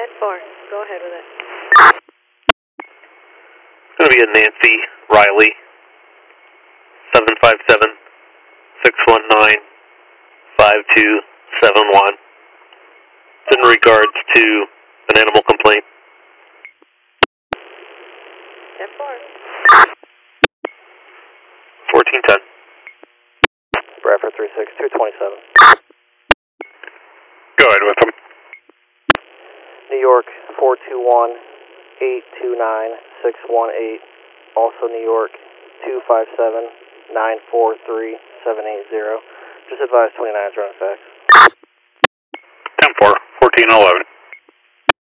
10-4. Go ahead with it. It's going to be a Nancy Riley, 757-619-5271. It's in regards to an animal complaint. 10-4. 1410. Bradford 36, 227. Go ahead with them. New York 421-829-618. Also New York 257-943-780. Just advise 29 is running facts. 10-4, 1411.